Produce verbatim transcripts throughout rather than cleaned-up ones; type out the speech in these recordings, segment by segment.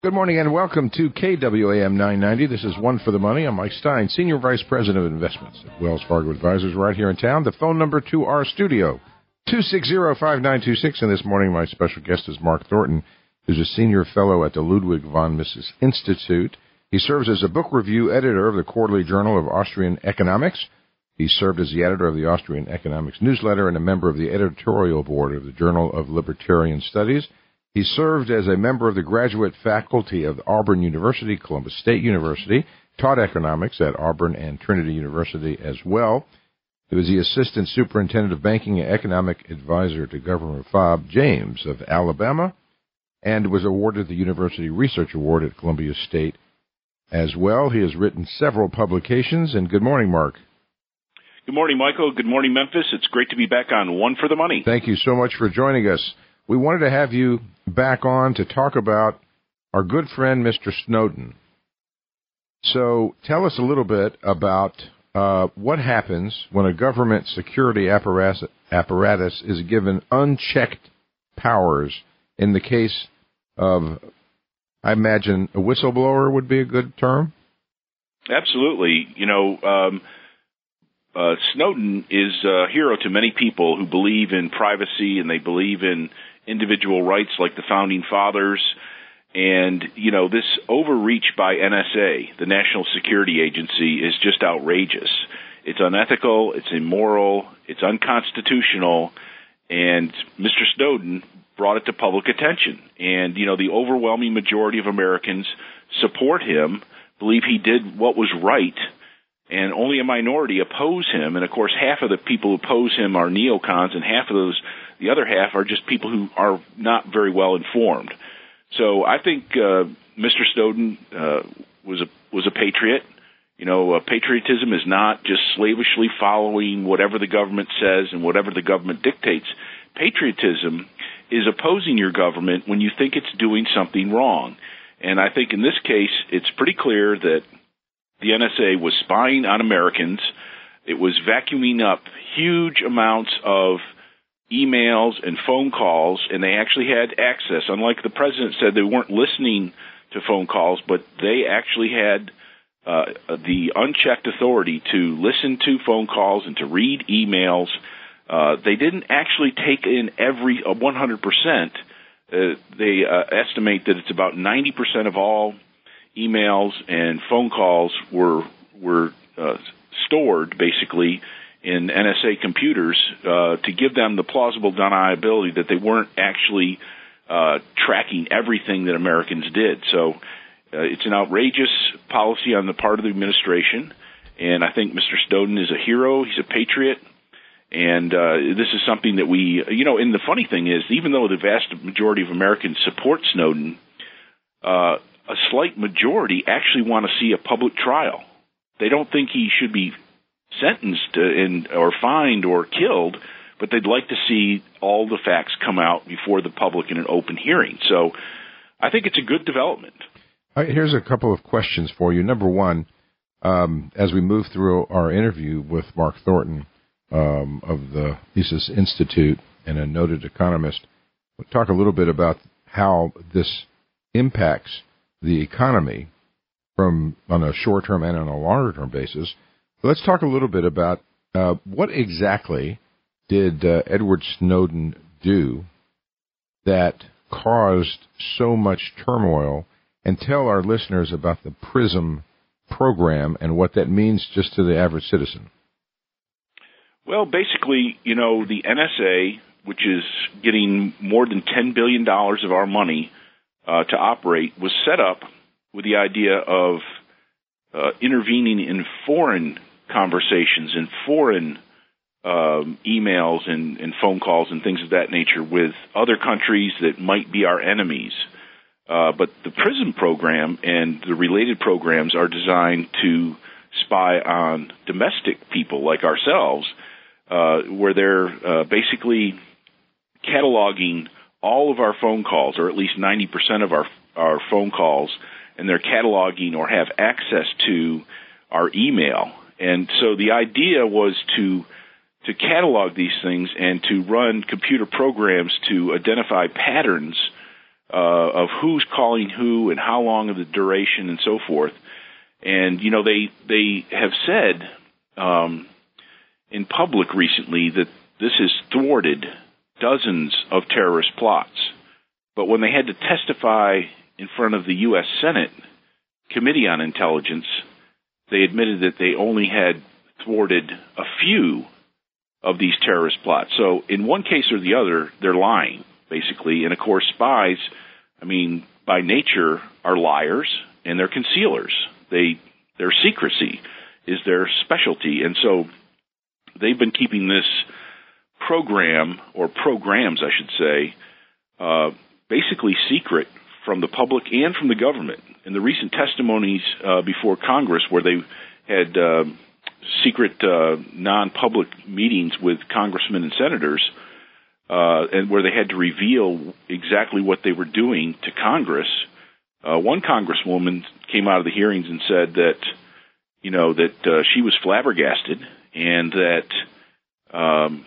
Good morning and welcome to K W A M nine ninety. This is One for the Money. I'm Mike Stein, Senior Vice President of Investments at Wells Fargo Advisors right here in town. The phone number to our studio, two six zero, five nine two six. And this morning my special guest is Mark Thornton, who's a Senior Fellow at the Ludwig von Mises Institute. He serves as a book review editor of the Quarterly Journal of Austrian Economics. He served as the editor of the Austrian Economics newsletter and a member of the editorial board of the Journal of Libertarian Studies. He served as a member of the graduate faculty of Auburn University, Columbus State University, taught economics at Auburn and Trinity University as well. He was the assistant superintendent of banking and economic advisor to Governor Fob James of Alabama, and was awarded the University Research Award at Columbia State as well. He has written several publications. And good morning, Mark. Good morning, Michael. Good morning, Memphis. It's great to be back on One for the Money. Thank you so much for joining us. We wanted to have you back on to talk about our good friend, Mister Snowden. So tell us a little bit about uh, what happens when a government security apparatus, apparatus is given unchecked powers in the case of, I imagine, a whistleblower would be a good term? Absolutely. You know, um, uh, Snowden is a hero to many people who believe in privacy and they believe in individual rights like the Founding Fathers. And, you know, this overreach by N S A, the National Security Agency, is just outrageous. It's unethical, it's immoral, it's unconstitutional, and Mister Snowden brought it to public attention. And, you know, the overwhelming majority of Americans support him, believe he did what was right, and only a minority oppose him. And, of course, half of the people who oppose him are neocons, and half of those, the other half, are just people who are not very well informed. So I think uh, Mister Snowden uh, was a was a patriot. You know, uh, patriotism is not just slavishly following whatever the government says and whatever the government dictates. Patriotism is opposing your government when you think it's doing something wrong. And I think in this case, it's pretty clear that the N S A was spying on Americans. It was vacuuming up huge amounts of emails and phone calls, and they actually had access. Unlike the president said they weren't listening to phone calls, but they actually had uh, the unchecked authority to listen to phone calls and to read emails. Uh, they didn't actually take in every uh, one hundred percent. Uh, they uh, estimate that it's about ninety percent of all emails and phone calls were were uh, stored, basically, in N S A computers uh, to give them the plausible deniability that they weren't actually uh, tracking everything that Americans did. So uh, it's an outrageous policy on the part of the administration, and I think Mister Snowden is a hero. He's a patriot, and uh, this is something that we, you know, and the funny thing is, even though the vast majority of Americans support Snowden, uh, a slight majority actually want to see a public trial. They don't think he should be sentenced in, or fined or killed, but they'd like to see all the facts come out before the public in an open hearing. So I think it's a good development. All right, here's a couple of questions for you. Number one, um, as we move through our interview with Mark Thornton um, of the Mises Institute and a noted economist, we'll talk a little bit about how this impacts the economy from on a short-term and on a longer-term basis. Let's talk a little bit about uh, what exactly did uh, Edward Snowden do that caused so much turmoil, and tell our listeners about the PRISM program and what that means just to the average citizen. Well, basically, you know, the N S A, which is getting more than ten billion dollars of our money uh, to operate, was set up with the idea of uh, intervening in foreign conversations and foreign um, emails and, and phone calls and things of that nature with other countries that might be our enemies. Uh, but the PRISM program and the related programs are designed to spy on domestic people like ourselves, uh, where they're uh, basically cataloging all of our phone calls, or at least ninety percent of our, our phone calls, and they're cataloging or have access to our email. And so the idea was to to catalog these things and to run computer programs to identify patterns uh, of who's calling who and how long of the duration and so forth. And, you know, they they have said um, in public recently that this has thwarted dozens of terrorist plots. But when they had to testify in front of the U S Senate Committee on Intelligence, they admitted that they only had thwarted a few of these terrorist plots. So in one case or the other, they're lying, basically. And, of course, spies, I mean, by nature, are liars and they're concealers. They Their secrecy is their specialty. And so they've been keeping this program, or programs, I should say, uh, basically secret from the public and from the government. In the recent testimonies uh, before Congress, where they had uh, secret uh, non-public meetings with congressmen and senators, uh, and where they had to reveal exactly what they were doing to Congress, uh, one congresswoman came out of the hearings and said that, you know, that uh, she was flabbergasted, and that um,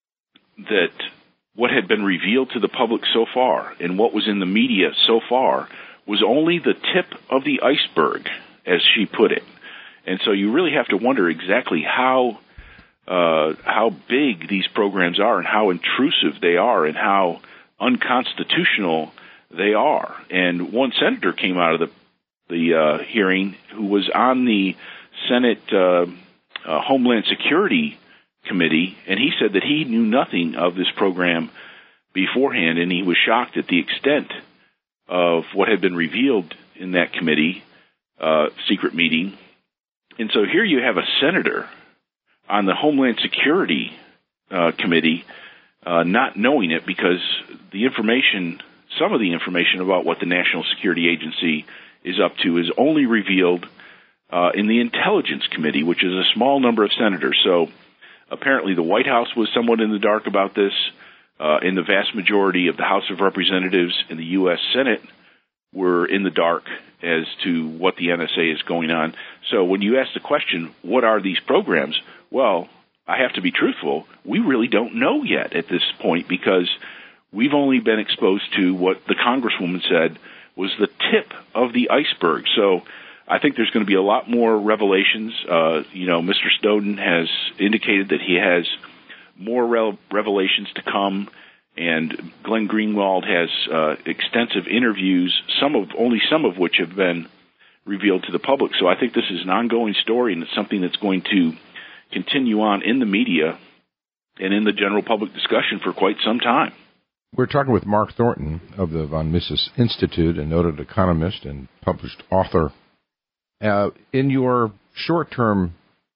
that what had been revealed to the public so far and what was in the media so far was only the tip of the iceberg, as she put it. And so you really have to wonder exactly how uh, how big these programs are and how intrusive they are and how unconstitutional they are. And one senator came out of the the uh, hearing who was on the Senate uh, uh, Homeland Security Committee, and he said that he knew nothing of this program beforehand, and he was shocked at the extent of what had been revealed in that committee uh, secret meeting. And so here you have a senator on the Homeland Security uh, Committee uh, not knowing it, because the information, some of the information about what the National Security Agency is up to is only revealed uh, in the Intelligence Committee, which is a small number of senators. So apparently the White House was somewhat in the dark about this. Uh, in the vast majority of the House of Representatives and the U S Senate were in the dark as to what the N S A is going on. So when you ask the question, what are these programs? Well, I have to be truthful. We really don't know yet at this point, because we've only been exposed to what the Congresswoman said was the tip of the iceberg. So I think there's going to be a lot more revelations. Uh, you know, Mister Snowden has indicated that he has more re- revelations to come, and Glenn Greenwald has uh, extensive interviews, some of only some of which have been revealed to the public. So I think this is an ongoing story, and it's something that's going to continue on in the media and in the general public discussion for quite some time. We're talking with Mark Thornton of the von Mises Institute, a noted economist and published author. Uh, in your short-term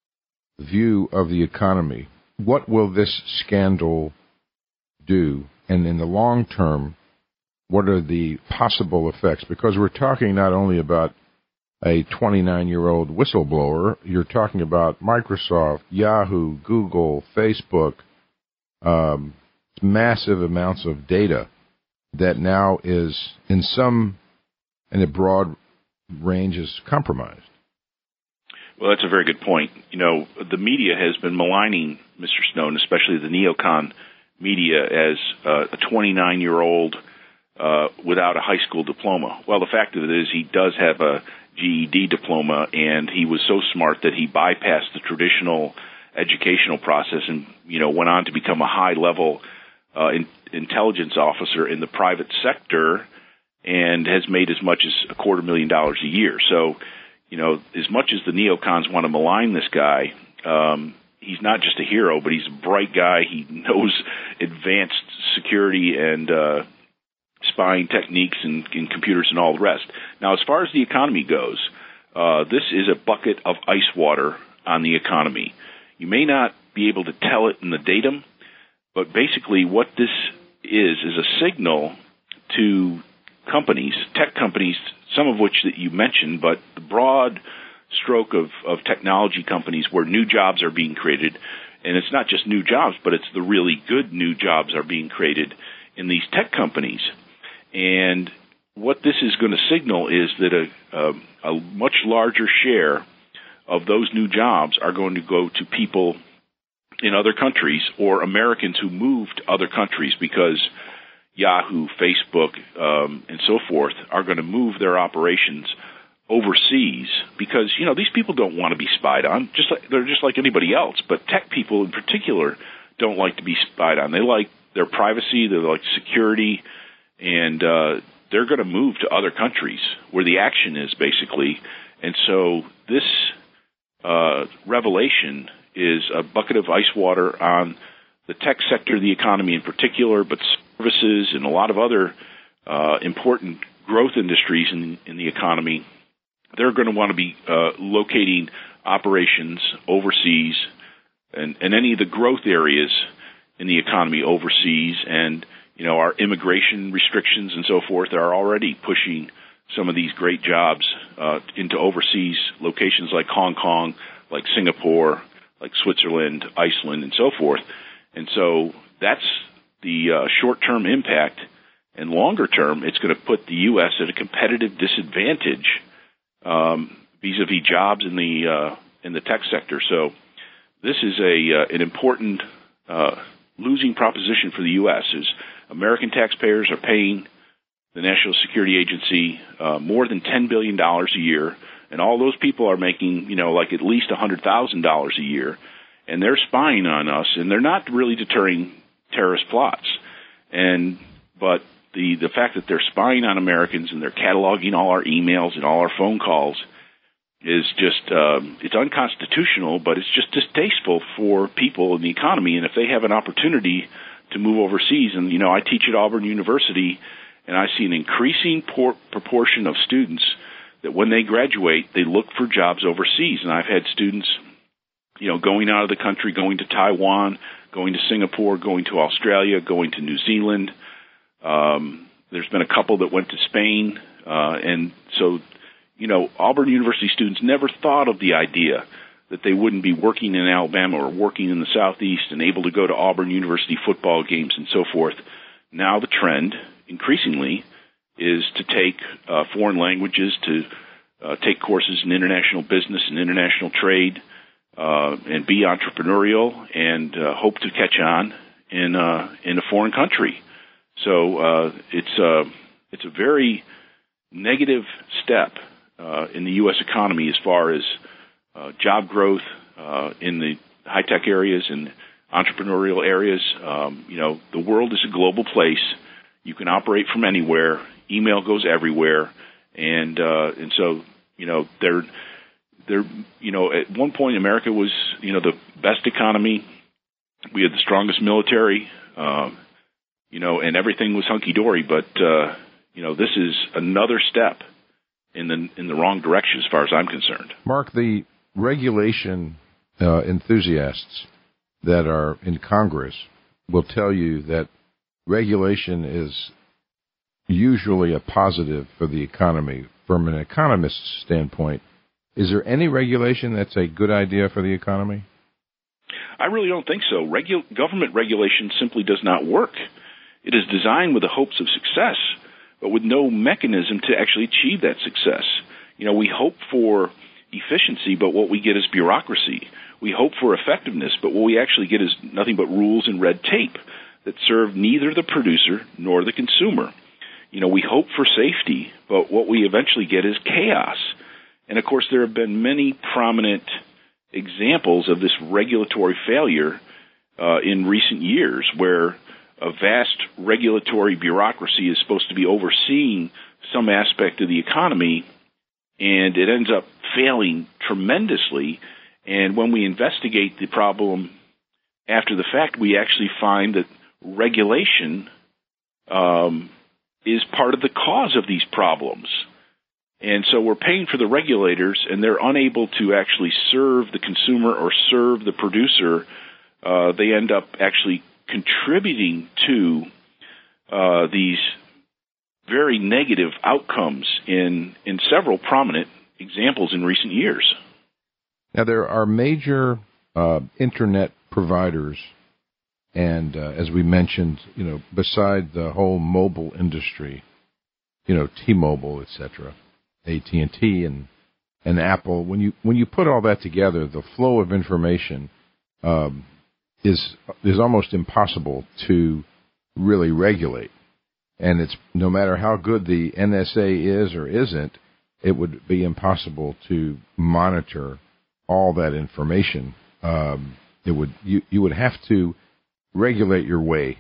view of the economy, what will this scandal do? And in the long term, what are the possible effects? Because we're talking not only about a twenty-nine-year-old whistleblower, you're talking about Microsoft, Yahoo, Google, Facebook, um, massive amounts of data that now is in some, in a broad range, is compromised. Well, that's a very good point. You know, the media has been maligning Mister Snowden, especially the neocon media, as uh, a twenty-nine-year-old uh, without a high school diploma. Well, the fact of it is he does have a G E D diploma, and he was so smart that he bypassed the traditional educational process and, you know, went on to become a high-level uh, in, intelligence officer in the private sector and has made as much as a quarter million dollars a year. So, you know, as much as the neocons want to malign this guy, um, he's not just a hero, but he's a bright guy. He knows advanced security and uh, spying techniques and, and computers and all the rest. Now, as far as the economy goes, uh, this is a bucket of ice water on the economy. You may not be able to tell it in the datum, but basically what this is is a signal to companies, tech companies, some of which that you mentioned, but the broad stroke of, of technology companies where new jobs are being created. And it's not just new jobs, but it's the really good new jobs are being created in these tech companies. And what this is going to signal is that a, a, a much larger share of those new jobs are going to go to people in other countries or Americans who move to other countries, because Yahoo, Facebook, um, and so forth are going to move their operations overseas because, you know, these people don't want to be spied on. Just like, they're just like anybody else. But tech people in particular don't like to be spied on. They like their privacy, they like security, and uh, they're going to move to other countries where the action is, basically. And so this uh, revelation is a bucket of ice water on the tech sector of the economy in particular, but services and a lot of other uh, important growth industries in, in the economy. They're going to want to be uh, locating operations overseas and, and any of the growth areas in the economy overseas. And, you know, our immigration restrictions and so forth are already pushing some of these great jobs uh, into overseas locations like Hong Kong, like Singapore, like Switzerland, Iceland, and so forth. And so that's the uh, short-term impact. And longer-term, it's going to put the U S at a competitive disadvantage um, vis-a-vis jobs in the uh, in the tech sector. So this is a uh, an important uh, losing proposition for the U S Is American taxpayers are paying the National Security Agency uh, more than ten billion dollars a year, and all those people are making, you know, like at least one hundred thousand dollars a year, and they're spying on us, and they're not really deterring terrorist plots. And but the the fact that they're spying on Americans and they're cataloging all our emails and all our phone calls is just um, it's unconstitutional, but it's just distasteful for people in the economy. And if they have an opportunity to move overseas, and you know, I teach at Auburn University, and I see an increasing por- proportion of students that when they graduate, they look for jobs overseas. And I've had students, you know, going out of the country, going to Taiwan, going to Singapore, going to Australia, going to New Zealand. Um, there's been a couple that went to Spain. Uh, and so, you know, Auburn University students never thought of the idea that they wouldn't be working in Alabama or working in the Southeast and able to go to Auburn University football games and so forth. Now the trend, increasingly, is to take uh, foreign languages, to uh, take courses in international business and international trade, uh, and be entrepreneurial and uh, hope to catch on in uh, in a foreign country. So uh, it's uh, it's a very negative step uh, in the U S economy as far as uh, job growth uh, in the high-tech areas and entrepreneurial areas. Um, you know, the world is a global place. You can operate from anywhere. Email goes everywhere, and uh, and so you know they're they're you know at one point America was you know the best economy. We had the strongest military. Uh, You know, and everything was hunky-dory, but, uh, you know, this is another step in the in the wrong direction as far as I'm concerned. Mark, the regulation uh, enthusiasts that are in Congress will tell you that regulation is usually a positive for the economy. From an economist's standpoint, is there any regulation that's a good idea for the economy? I really don't think so. Regu- government regulation simply does not work. It is designed with the hopes of success, but with no mechanism to actually achieve that success. You know, we hope for efficiency, but what we get is bureaucracy. We hope for effectiveness, but what we actually get is nothing but rules and red tape that serve neither the producer nor the consumer. You know, we hope for safety, but what we eventually get is chaos. And, of course, there have been many prominent examples of this regulatory failure uh, in recent years where a vast regulatory bureaucracy is supposed to be overseeing some aspect of the economy, and it ends up failing tremendously. And when we investigate the problem after the fact, we actually find that regulation um, is part of the cause of these problems. And so we're paying for the regulators, and they're unable to actually serve the consumer or serve the producer. Uh, they end up actually contributing to uh, these very negative outcomes in, in several prominent examples in recent years. Now, there are major uh, Internet providers, and uh, as we mentioned, you know, beside the whole mobile industry, you know, T-Mobile, et cetera, A T and T and and Apple. When you when you put all that together, the flow of information um, is is almost impossible to really regulate. And it's no matter how good the N S A is or isn't, it would be impossible to monitor all that information. Um, it would you, you would have to regulate your way.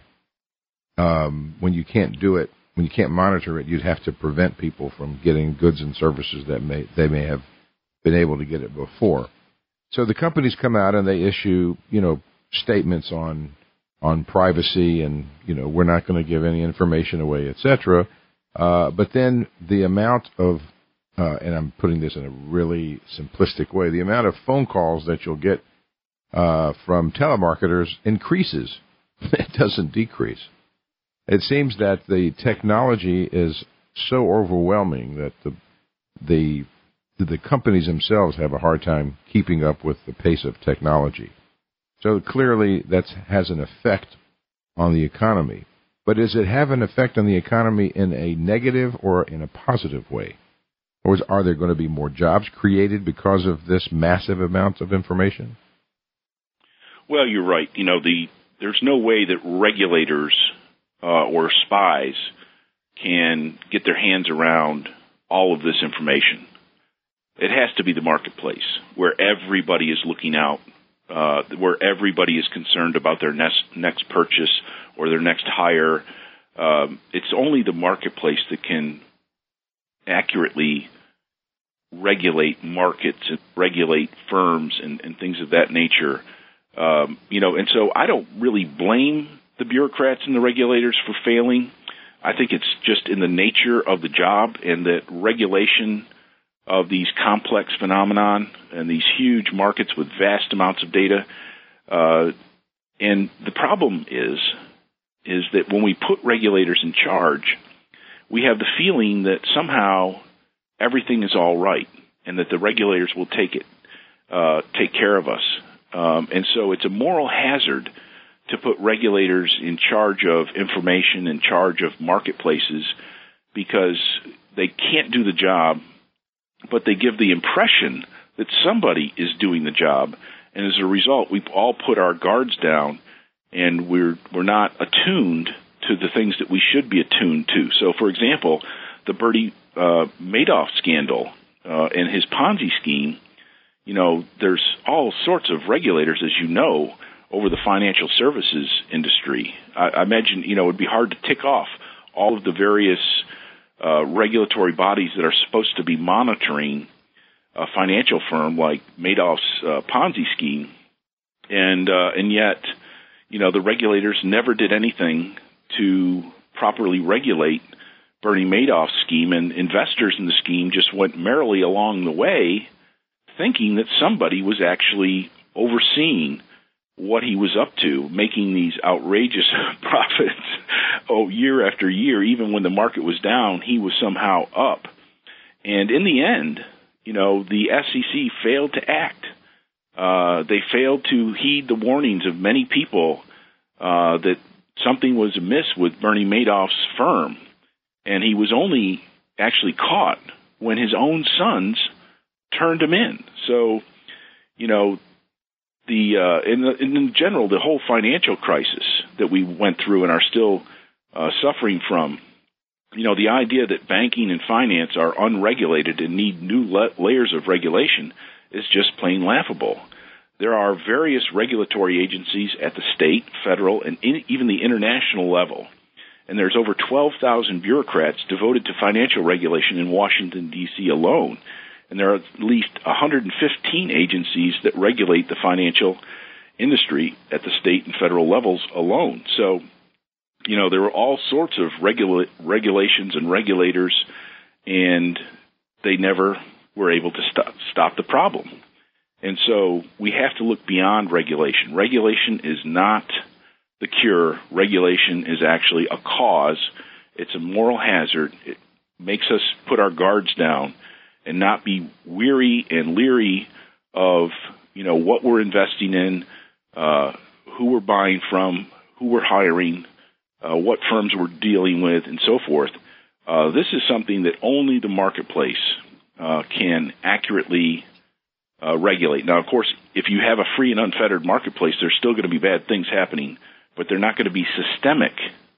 Um, when you can't do it, when you can't monitor it, you'd have to prevent people from getting goods and services that may they may have been able to get it before. So the companies come out and they issue, you know, statements on on privacy and, you know, we're not going to give any information away, et cetera. Uh, but then the amount of, uh, and I'm putting this in a really simplistic way, the amount of phone calls that you'll get uh, from telemarketers increases. It doesn't decrease. It seems that the technology is so overwhelming that the the the companies themselves have a hard time keeping up with the pace of technology. So clearly that has an effect on the economy. But does it have an effect on the economy in a negative or in a positive way? Or is, are there going to be more jobs created because of this massive amount of information? Well, you're right. You know, the there's no way that regulators uh, or spies can get their hands around all of this information. It has to be the marketplace where everybody is looking out, uh, where everybody is concerned about their next, next purchase or their next hire. Um, it's only the marketplace that can accurately regulate markets and regulate firms and, and things of that nature. Um, you know, and so I don't really blame the bureaucrats and the regulators for failing. I think it's just in the nature of the job, and that regulation of these complex phenomenon and these huge markets with vast amounts of data. Uh, and the problem is, is that when we put regulators in charge, we have the feeling that somehow everything is all right and that the regulators will take it, uh, take care of us. Um, and so it's a moral hazard to put regulators in charge of information, in charge of marketplaces, because they can't do the job, but they give the impression that somebody is doing the job. And as a result, we all put our guards down, and we're we're not attuned to the things that we should be attuned to. So, for example, the Bernie uh, Madoff scandal uh, and his Ponzi scheme, you know, there's all sorts of regulators, as you know, over the financial services industry. I, I imagine, you know, it would be hard to tick off all of the various uh, regulatory bodies that are supposed to be monitoring a financial firm like Madoff's uh, Ponzi scheme, and uh, and yet, you know, the regulators never did anything to properly regulate Bernie Madoff's scheme, and investors in the scheme just went merrily along the way, thinking that somebody was actually overseeing what he was up to, making these outrageous profits oh, year after year. Even when the market was down, he was somehow up. And in the end, you know, the S E C failed to act. Uh, they failed to heed the warnings of many people uh, that something was amiss with Bernie Madoff's firm. And he was only actually caught when his own sons turned him in. So, you know, the uh, in, the, in general, the whole financial crisis that we went through and are still uh, suffering from, you know, the idea that banking and finance are unregulated and need new la- layers of regulation is just plain laughable. There are various regulatory agencies at the state, federal, and in, even the international level. And there's over twelve thousand bureaucrats devoted to financial regulation in Washington, D C alone. And there are at least one hundred fifteen agencies that regulate the financial industry at the state and federal levels alone. So, you know, there are all sorts of regula- regulations and regulators, and they never were able to stop, stop the problem. And so we have to look beyond regulation. Regulation is not the cure. Regulation is actually a cause. It's a moral hazard. It makes us put our guards down and not be weary and leery of, you know, what we're investing in, uh, who we're buying from, who we're hiring, uh, what firms we're dealing with, and so forth. Uh, this is something that only the marketplace uh, can accurately uh, regulate. Now, of course, if you have a free and unfettered marketplace, there's still going to be bad things happening, but they're not going to be systemic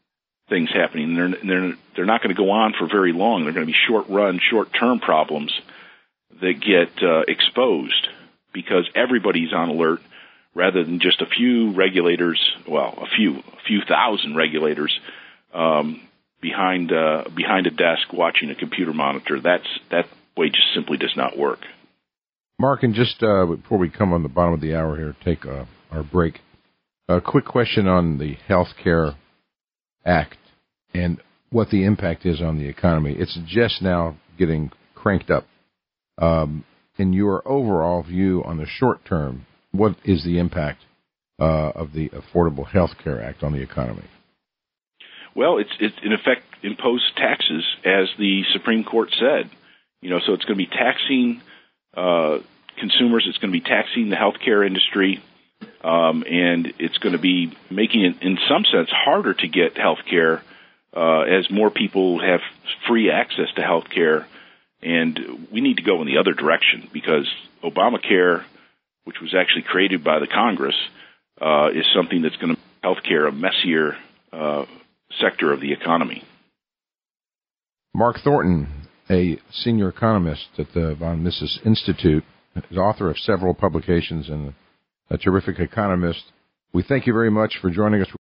things happening. They're they're they're not going to go on for very long. They're going to be short-run, short-term problems that get uh, exposed because everybody's on alert, rather than just a few regulators. Well, a few, a few thousand regulators um, behind uh, behind a desk watching a computer monitor. That's that way just simply does not work. Mark, and just uh, before we come on the bottom of the hour here, take uh, our break. A quick question on the Health Care Act and what the impact is on the economy. It's just now getting cranked up. Um, in your overall view on the short term, what is the impact uh, of the Affordable Health Care Act on the economy? Well, it's, it's in effect imposed taxes, as the Supreme Court said. You know, so it's going to be taxing uh, consumers. It's going to be taxing the healthcare industry. Um, and it's going to be making it, in some sense, harder to get health care uh, as more people have free access to health care. And we need to go in the other direction, because Obamacare, which was actually created by the Congress, uh, is something that's going to make health care a messier uh, sector of the economy. Mark Thornton, a senior economist at the von Mises Institute, is author of several publications and a terrific economist. We thank you very much for joining us.